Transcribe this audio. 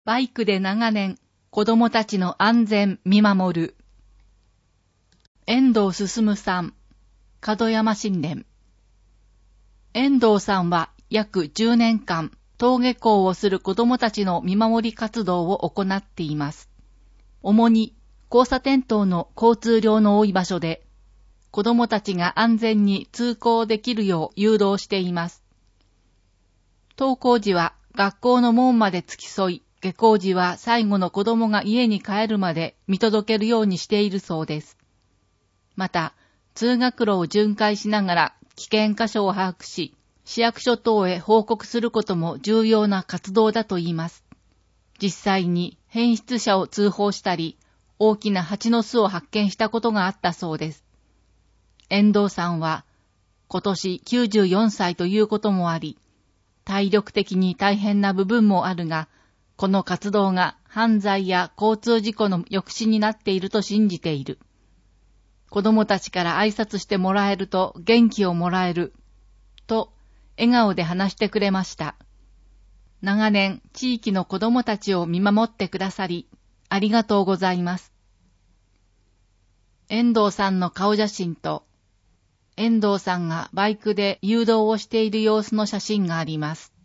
バイクで長年、子供たちの安全見守る。遠藤進さん、門山新連。遠藤さんは約10年間、登下校をする子供たちの見守り活動を行っています。主に交差点等の交通量の多い場所で、子供たちが安全に通行できるよう誘導しています。登校時は学校の門まで付き添い、下校時は最後の子供が家に帰るまで見届けるようにしているそうです。また、通学路を巡回しながら危険箇所を把握し、市役所等へ報告することも重要な活動だといいます。実際に変質者を通報したり、大きな蜂の巣を発見したことがあったそうです。遠藤さんは、今年94歳ということもあり、体力的に大変な部分もあるが、この活動が犯罪や交通事故の抑止になっていると信じている。子供たちから挨拶してもらえると元気をもらえる。と、笑顔で話してくれました。長年、地域の子供たちを見守ってくださり、ありがとうございます。遠藤さんの顔写真と、遠藤さんがバイクで誘導をしている様子の写真があります。